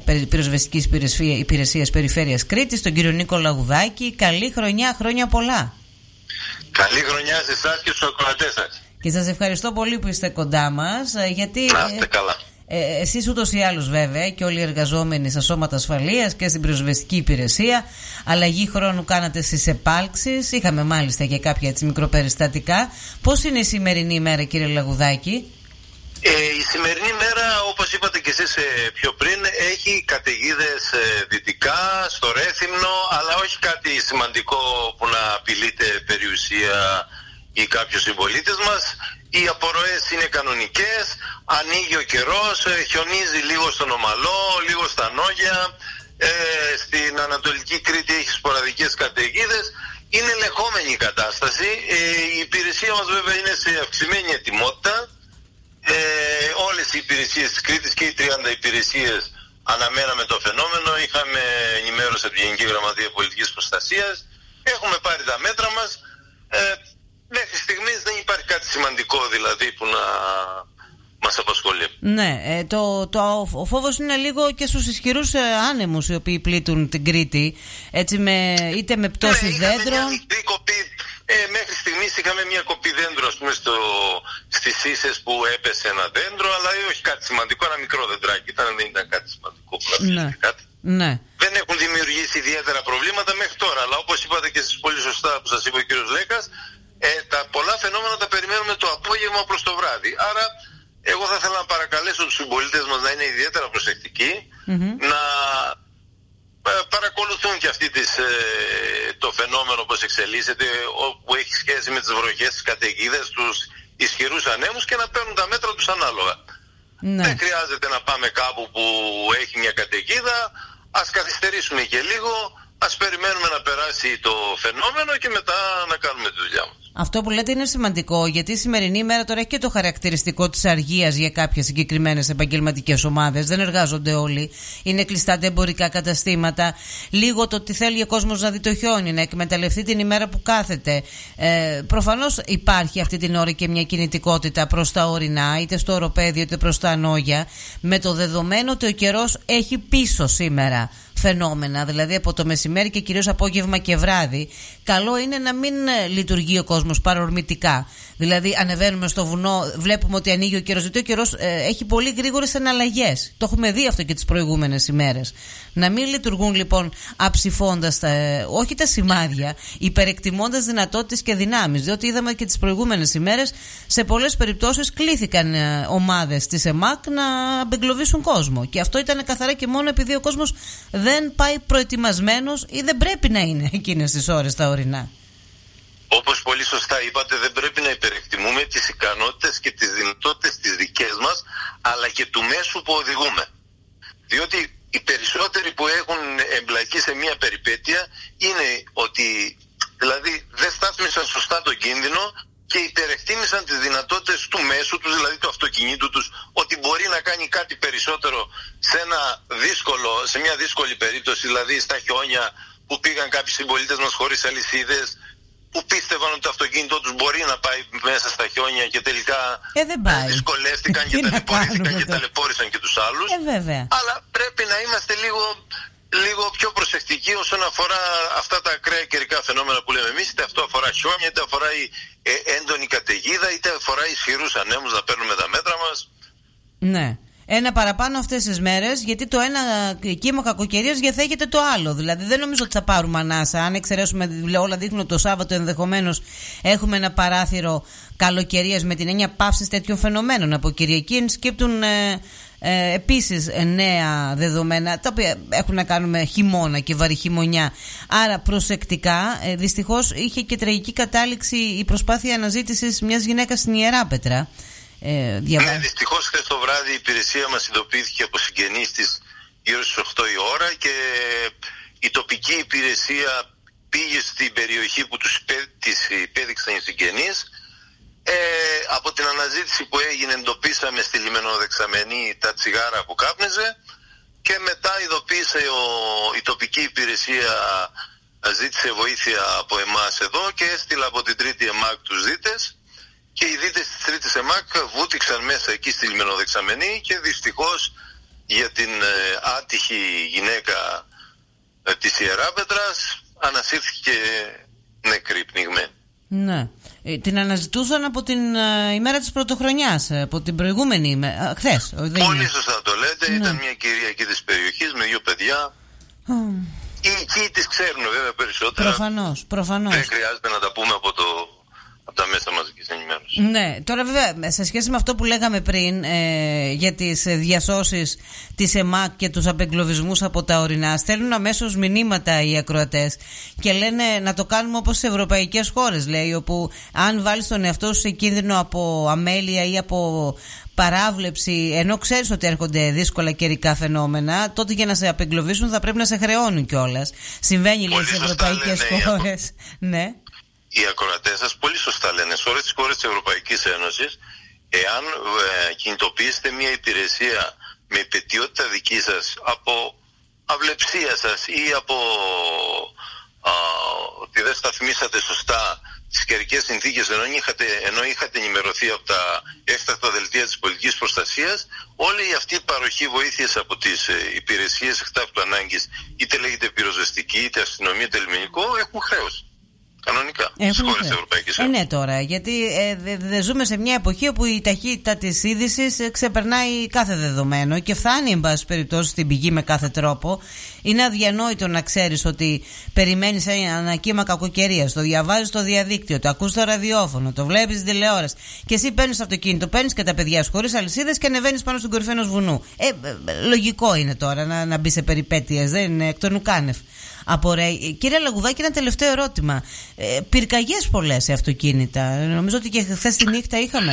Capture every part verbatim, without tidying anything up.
Πυροσβεστικής Υπηρεσίας Περιφέρειας Κρήτης, τον κύριο Νίκο Λαγουδάκη. Καλή χρονιά, χρόνια πολλά. Καλή χρονιά σε εσάς και στους ακροατές σας. Και σας ευχαριστώ πολύ που είστε κοντά μας, γιατί να είστε καλά. Ε, εσείς ούτως ή άλλως βέβαια και όλοι οι εργαζόμενοι στα σώματα ασφαλείας και στην πυροσβεστική υπηρεσία, αλλαγή χρόνου κάνατε στις επάλξεις. Είχαμε μάλιστα και κάποια έτσι μικροπεριστατικά. Πώς είναι η σημερινή ημέρα, κύριε Λαγουδάκη? Ε, η σημερινή μέρα, όπως είπατε και εσείς ε, πιο πριν, έχει καταιγίδες ε, δυτικά, στο Ρέθυμνο, αλλά όχι κάτι σημαντικό που να απειλείται περιουσία ή κάποιους συμπολίτες μας. Οι απορροές είναι κανονικές, ανοίγει ο καιρός, ε, χιονίζει λίγο στον Ομαλό, λίγο στα Νόγια, ε, στην Ανατολική Κρήτη έχει σποραδικές καταιγίδες. Είναι ελεγχόμενη η κατάσταση. Ε, η υπηρεσία μας βέβαια είναι σε αυξημένη ετοιμότητα. Ε, όλες οι υπηρεσίες της Κρήτης και οι τριάντα υπηρεσίες αναμέναμε το φαινόμενο. Είχαμε ενημέρωση από την Γενική Γραμματεία Πολιτικής Προστασίας. Έχουμε πάρει τα μέτρα μας. Ε, μέχρι στιγμής δεν υπάρχει κάτι σημαντικό δηλαδή που να μας απασχολεί. Ναι, ε, το, το, ο φόβος είναι λίγο και στους ισχυρούς ε, άνεμους οι οποίοι πλήττουν την Κρήτη, έτσι, με, είτε με πτώσεις ναι, δέντρων. Μια μικρή κοπή, ε, μέχρι στιγμής είχαμε μια κοπή δέντρο, ας πούμε, στο, στις Ίσες που έπεσε ένα δέντρο, αλλά όχι κάτι σημαντικό, ένα μικρό δεντράκι ήταν, δεν ήταν κάτι σημαντικό που να ναι. κάτι. Ναι. Δεν έχουν δημιουργήσει ιδιαίτερα προβλήματα μέχρι τώρα, αλλά όπως είπατε και εσείς πολύ σωστά που σας είπε ο κύριος Λέκας, ε, τα πολλά φαινόμενα τα περιμένουμε το απόγευμα προς το βράδυ. Άρα εγώ θα ήθελα να παρακαλέσω τους συμπολίτες μας να είναι ιδιαίτερα προσεκτικοί, mm-hmm. να παρακολουθούν και αυτή τις, ε, το φαινόμενο πώς εξελίσσεται, που έχει σχέση με τις βροχές, τις καταιγίδες, τους ισχυρούς ανέμους, και να παίρνουν τα μέτρα τους ανάλογα. Ναι. Δεν χρειάζεται να πάμε κάπου που έχει μια καταιγίδα, ας καθυστερήσουμε και λίγο, ας περιμένουμε να περάσει το φαινόμενο και μετά να κάνουμε τη δουλειά μας. Αυτό που λέτε είναι σημαντικό, γιατί η σημερινή ημέρα τώρα έχει και το χαρακτηριστικό της αργίας για κάποιες συγκεκριμένες επαγγελματικές ομάδες. Δεν εργάζονται όλοι. Είναι κλειστά τα εμπορικά καταστήματα. Λίγο το ότι θέλει ο κόσμος να δει το χιόνι, να εκμεταλλευτεί την ημέρα που κάθεται. Ε, προφανώς υπάρχει αυτή την ώρα και μια κινητικότητα προς τα ορεινά, είτε στο οροπέδιο είτε προς τα Νόγια, με το δεδομένο ότι ο καιρός έχει πίσω σήμερα φαινόμενα, δηλαδή από το μεσημέρι και κυρίως απόγευμα και βράδυ. Καλό είναι να μην λειτουργεί ο κόσμος παρορμητικά. Δηλαδή, ανεβαίνουμε στο βουνό, βλέπουμε ότι ανοίγει ο καιρός, γιατί ο καιρός ε, έχει πολύ γρήγορες εναλλαγές. Το έχουμε δει αυτό και τις προηγούμενες ημέρες. Να μην λειτουργούν λοιπόν αψηφώντας τα, ε, όχι τα σημάδια, υπερεκτιμώντας δυνατότητες και δυνάμεις. Διότι είδαμε και τις προηγούμενες ημέρες, σε πολλές περιπτώσεις κλήθηκαν ε, ομάδες της ΕΜΑΚ να απεγκλωβίσουν κόσμο. Και αυτό ήταν καθαρά και μόνο επειδή ο κόσμος δεν πάει προετοιμασμένος ή δεν πρέπει να είναι εκείνες τις ώρες τα ορεινά. Όπως πολύ σωστά είπατε, δεν πρέπει να υπερεκτιμούμε τις ικανότητες και τις δυνατότητες τις δικές μας, αλλά και του μέσου που οδηγούμε. Διότι οι περισσότεροι που έχουν εμπλακεί σε μια περιπέτεια είναι ότι δηλαδή δεν στάθμισαν σωστά τον κίνδυνο και υπερεκτίμησαν τις δυνατότητες του μέσου τους, δηλαδή του αυτοκινήτου τους, ότι μπορεί να κάνει κάτι περισσότερο σε, ένα δύσκολο, σε μια δύσκολη περίπτωση, δηλαδή στα χιόνια που πήγαν κάποιοι συμπολίτες μας χωρίς αλυσίδες, που πίστευαν ότι το αυτοκίνητό τους μπορεί να πάει μέσα στα χιόνια και τελικά ε, δεν πάει. δυσκολεύτηκαν και ταλαιπωρήθηκαν και ταλαιπώρησαν και τους άλλους. Ε, βέβαια. Αλλά πρέπει να είμαστε λίγο, λίγο πιο προσεκτικοί όσον αφορά αυτά τα ακραία καιρικά φαινόμενα που λέμε εμείς, είτε αυτό αφορά χιόνια, είτε αφορά η ε, έντονη καταιγίδα, είτε αφορά ισχυρούς ανέμους, να παίρνουμε τα μέτρα μας. Ναι. Ένα παραπάνω αυτές τις μέρες, γιατί το ένα κύμα κακοκαιρίας διαθέτεται το άλλο. Δηλαδή δεν νομίζω ότι θα πάρουμε ανάσα. Αν εξαιρέσουμε, όλα δείχνουν το Σάββατο ενδεχομένως έχουμε ένα παράθυρο καλοκαιρίας με την έννοια πάυσης τέτοιων φαινομένων. Από Κυριακή σκύπτουν ε, ε, επίσης νέα δεδομένα, τα οποία έχουν να κάνουν με χειμώνα και βαρυχημονιά. Άρα προσεκτικά, ε, δυστυχώς είχε και τραγική κατάληξη η προσπάθεια αναζήτησης μιας γυναίκας στην Ιεράπετρα. Ε, διαβα... Ναι, δυστυχώς χθες το βράδυ η υπηρεσία μας ειδοποιήθηκε από συγγενείς της γύρω στις οκτώ η ώρα και η τοπική υπηρεσία πήγε στην περιοχή που τους της υπέδειξαν οι συγγενείς. Ε, από την αναζήτηση που έγινε εντοπίσαμε στη λιμενοδεξαμενή τα τσιγάρα που κάπνιζε και μετά ειδοποίησε ο, η τοπική υπηρεσία, ζήτησε βοήθεια από εμάς εδώ και έστειλε από την τρίτη ΕΜΑΚ τους δίτες. Και οι δίτες της τρίτης ΕΜΑΚ βούτυξαν μέσα εκεί στη λιμενοδεξαμενή και δυστυχώς για την ε, άτυχη γυναίκα ε, της Ιεράπετρας ανασύρθηκε νεκρή, πνιγμένη. Ναι. Ε, την αναζητούσαν από την ε, ημέρα της πρωτοχρονιάς, από την προηγούμενη ημέρα, χθες. Πολύ σωστά το λέτε, ναι. Ήταν μια κυρία εκεί της περιοχής με δύο παιδιά. Mm. Οι οικοί τις ξέρουν βέβαια περισσότερα. Προφανώς, προφανώς. Δεν χρειάζεται να τα πούμε από το... από τα μέσα μαζικής ενημέρωσης. Ναι, τώρα βέβαια σε σχέση με αυτό που λέγαμε πριν ε, για τις διασώσεις της ΕΜΑΚ και τους απεγκλωβισμούς από τα ορεινά, στέλνουν αμέσως μηνύματα οι ακροατές και λένε να το κάνουμε όπως στις ευρωπαϊκές χώρες, λέει, όπου αν βάλεις τον εαυτό σου σε κίνδυνο από αμέλεια ή από παράβλεψη, ενώ ξέρεις ότι έρχονται δύσκολα καιρικά φαινόμενα, τότε για να σε απεγκλωβίσουν θα πρέπει να σε χρεώνουν κιόλας. Συμβαίνει, λέει, στις ευρωπαϊκές χώρες. Ναι. Οι ακροατές σας πολύ σωστά λένε, σε όλες τις χώρες της Ευρωπαϊκής Ένωσης, εάν ε, κινητοποιήσετε μια υπηρεσία με υπετιότητα δική σας από αυλεψία σας ή από α, ότι δεν σταθμίσατε σωστά τις καιρικές συνθήκες, ενώ είχατε, ενώ είχατε ενημερωθεί από τα έκτακτα δελτία της πολιτικής προστασίας, όλη αυτή η παροχή βοήθειας από τις ε, υπηρεσίες εκτάκτου ανάγκης, είτε λέγεται πυροσβεστική, είτε αστυνομία, είτε λιμενικό, έχουν χρέος. Κανονικά, στις χώρες της Ευρωπαϊκής Ένωσης. Ε, ναι, τώρα, γιατί ε, δε, δε ζούμε σε μια εποχή όπου η ταχύτητα της είδησης ε, ξεπερνάει κάθε δεδομένο και φτάνει, εν πάση περιπτώσει, στην πηγή με κάθε τρόπο. Είναι αδιανόητο να ξέρεις ότι περιμένεις ένα κύμα κακοκαιρίας, το διαβάζεις στο διαδίκτυο, το ακούς στο ραδιόφωνο, το βλέπεις στην τηλεόραση και εσύ παίρνεις αυτοκίνητο, παίρνεις και τα παιδιά σου χωρίς αλυσίδες και ανεβαίνεις πάνω στην κορυφή ενός βουνού. Ε, ε, λογικό είναι τώρα να, να μπει σε περιπέτειες, δεν είναι εκ των ουκάνευ. Απορρέει. Κύριε Λαγουδάκη, ένα τελευταίο ερώτημα. Ε, πυρκαγιές πολλές σε αυτοκίνητα. Νομίζω ότι και χθες τη νύχτα είχαμε.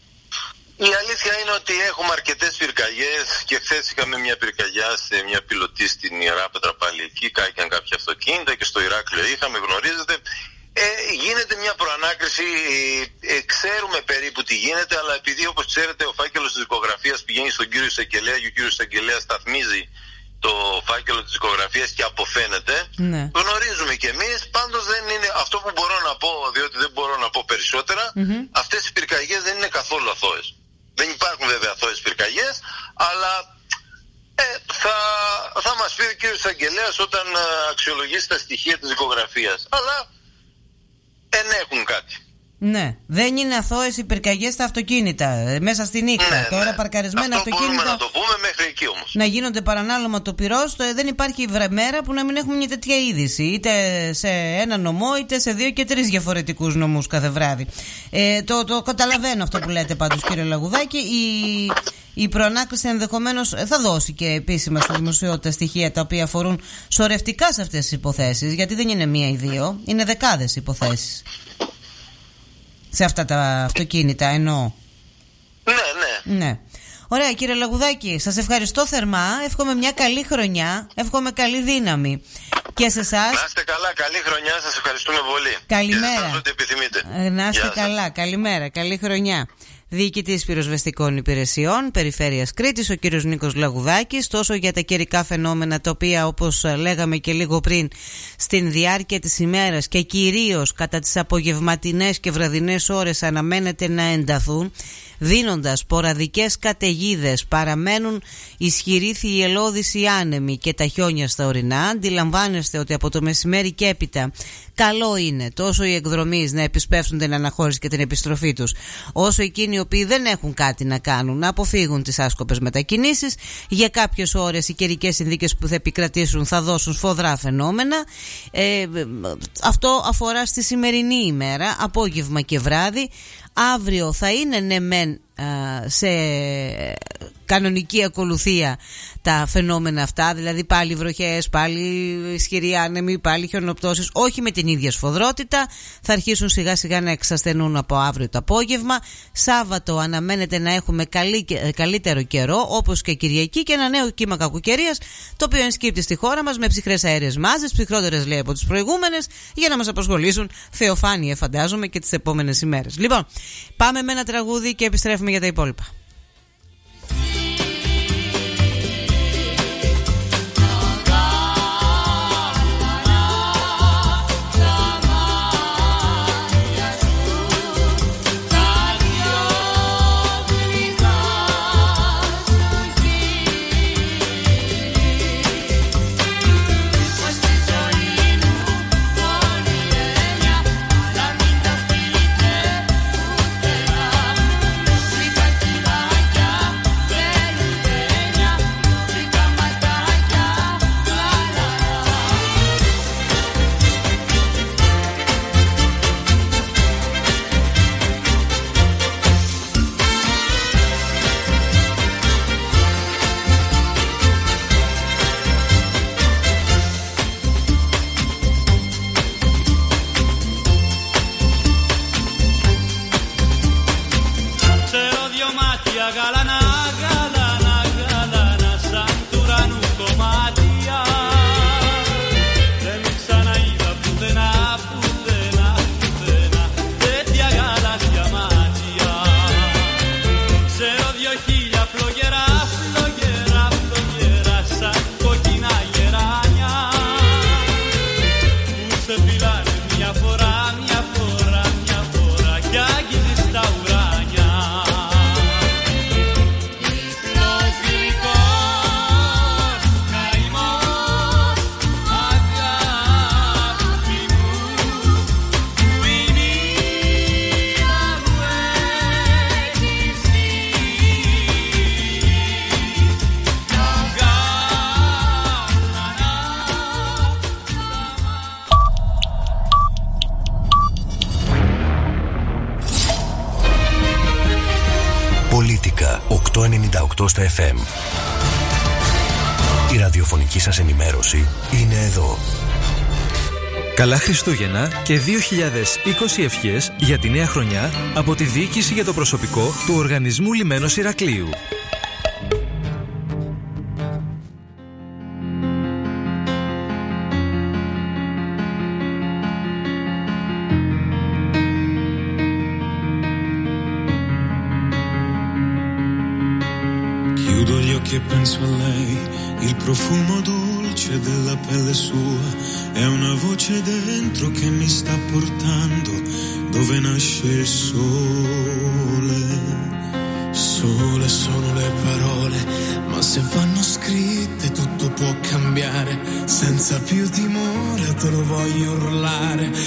Η αλήθεια είναι ότι έχουμε αρκετές πυρκαγιές και χθες είχαμε μια πυρκαγιά σε μια πιλωτή στην Ιεράπετρα πάλι εκεί. Κάηκαν κάποια αυτοκίνητα και στο Ηράκλειο είχαμε, γνωρίζετε. Ε, γίνεται μια προανάκριση, ε, ξέρουμε περίπου τι γίνεται, αλλά επειδή όπως ξέρετε ο φάκελος της δικογραφίας πηγαίνει στον κύριο Εισαγγελέα και ο κύριος Εισαγγελέας σταθμίζει το φάκελο της δικογραφίας και αποφαίνεται, ναι. Γνωρίζουμε κι εμείς, πάντως δεν είναι αυτό που μπορώ να πω, διότι δεν μπορώ να πω περισσότερα, mm-hmm. Αυτές οι πυρκαγιές δεν είναι καθόλου αθώες. Δεν υπάρχουν βέβαια αθώες πυρκαγιές, αλλά ε, θα, θα μας πει ο κύριος Εισαγγελέας όταν αξιολογήσει τα στοιχεία της δικογραφίας, αλλά ενέχουν κάτι. Ναι, δεν είναι αθώες οι πυρκαγιές στα αυτοκίνητα μέσα στη νύχτα. Ναι, τώρα ναι. Παρκαρισμένα αυτό αυτοκίνητα. Μπορούμε να το πούμε μέχρι εκεί όμως. Να γίνονται παρανάλωμα το πυρός, δεν υπάρχει μέρα που να μην έχουμε μια τέτοια είδηση. Είτε σε ένα νομό, είτε σε δύο και τρεις διαφορετικούς νομούς κάθε βράδυ. Ε, το, το καταλαβαίνω αυτό που λέτε πάντως, κύριε Λαγουδάκη. Η, η προανάκριση ενδεχομένως θα δώσει και επίσημα στη δημοσιότητα στοιχεία τα οποία αφορούν σωρευτικά σε αυτές τις υποθέσεις. Γιατί δεν είναι μία ή δύο, είναι δεκάδες υποθέσεις. Σε αυτά τα αυτοκίνητα εννοώ. Ναι, ναι. Ναι. Ωραία, κύριε Λαγουδάκη, σας ευχαριστώ θερμά. Εύχομαι μια καλή χρονιά. Εύχομαι καλή δύναμη. Και σε εσάς. Να είστε καλά, καλή χρονιά. Σας ευχαριστούμε πολύ. Καλημέρα. Και σας ό,τι επιθυμείτε. Να είστε καλά, καλημέρα, καλή χρονιά. Διοικητής Πυροσβεστικών Υπηρεσιών Περιφέρειας Κρήτης, ο κύριος Νίκος Λαγουδάκης, τόσο για τα καιρικά φαινόμενα τα οποία, όπως λέγαμε και λίγο πριν, στην διάρκεια της ημέρας και κυρίως κατά τις απογευματινές και βραδινές ώρες αναμένεται να ενταθούν, δίνοντας ποραδικές καταιγίδες. Παραμένουν ισχυροί θυελλώδεις οι άνεμοι και τα χιόνια στα ορεινά. Αντιλαμβάνεστε ότι από το μεσημέρι και έπειτα καλό είναι τόσο οι εκδρομείς να επισπεύσουν την αναχώρηση και την επιστροφή τους, όσο εκείνοι οι οποίοι δεν έχουν κάτι να κάνουν να αποφύγουν τις άσκοπες μετακινήσεις. Για κάποιες ώρες οι καιρικές συνθήκες που θα επικρατήσουν θα δώσουν σφοδρά φαινόμενα. Ε, αυτό αφορά στη σημερινή ημέρα, απόγευμα και βράδυ. Αύριο θα είναι ναι μεν σε κανονική ακολουθία τα φαινόμενα αυτά, δηλαδή πάλι βροχές, πάλι ισχυροί άνεμοι, πάλι χιονοπτώσεις, όχι με την ίδια σφοδρότητα. Θα αρχίσουν σιγά σιγά να εξασθενούν από αύριο το απόγευμα. Σάββατο αναμένεται να έχουμε καλή, καλύτερο καιρό, όπως και Κυριακή, και ένα νέο κύμα κακοκαιρίας, το οποίο ενσκύπτει στη χώρα μας με ψυχρές αέριες μάζες, ψυχρότερες λέει από τις προηγούμενες, για να μας απασχολήσουν θεοφάνεια φαντάζομαι και τις επόμενες ημέρες. Λοιπόν, πάμε με ένα τραγούδι και επιστρέφουμε για τα υπόλοιπα. οκτώ στα εφ εμ. Η ραδιοφωνική σας ενημέρωση είναι εδώ. Καλά Χριστούγεννα και δύο χιλιάδες είκοσι ευχές για τη νέα χρονιά από τη Διοίκηση για το Προσωπικό του Οργανισμού Λιμένος Ηρακλείου. Che penso a lei, il profumo dolce della pelle sua, è una voce dentro che mi sta portando dove nasce il sole. Sole sono le parole, ma se vanno scritte tutto può cambiare, senza più timore te lo voglio urlare,